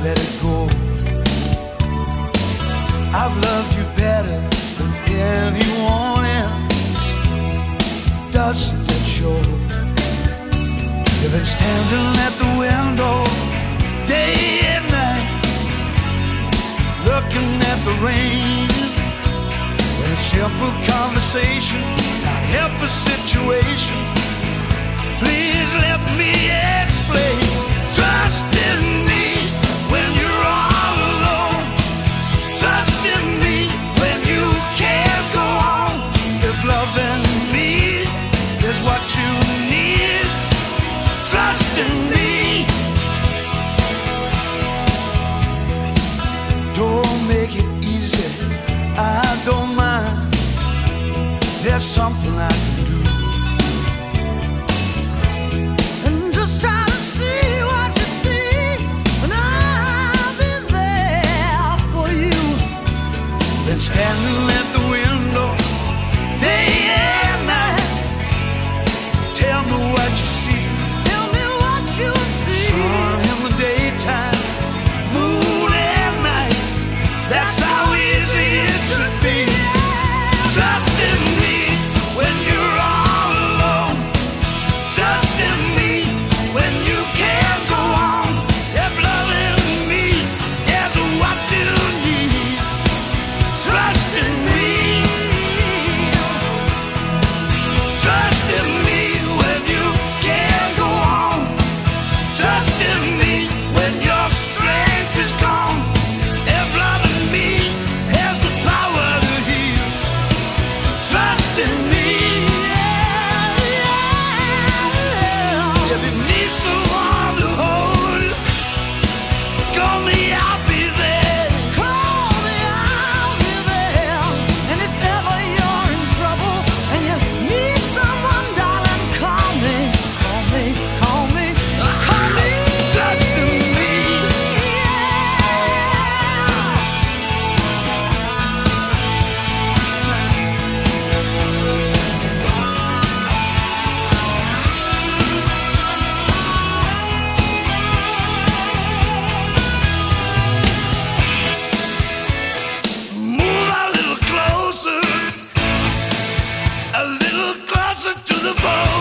let it go. I've loved you better than anyone else. Doesn't it show? You've been standing at the window day and night, looking at the rain. In a simple conversation, not help a situation. Please let me explain. Trust in me when you're all alone. Trust in me when you can't go on. If loving me is what you need, trust in me. Don't make it easy, I don't mind. There's something I can do. And just try to see what you see, and I'll be there for you. Been standing at the window day and night. Tell me what you see. Tell me what you see. Sun in the daytime, moon at night. That's how easy it should be. Trust in me when you're all alone. Trust in me when you can't go on. If loving me is what you need, trust in me. Trust in me when you can't go on. Trust in me when your strength is gone. If loving me has the power to heal, trust in me. If you need someone to hold you, call me, I'll be there. Call me, I'll be there. And if ever you're in trouble and you need someone, darling, call me, call me, call me, call me. Trust in me. Move a little closer to the bone.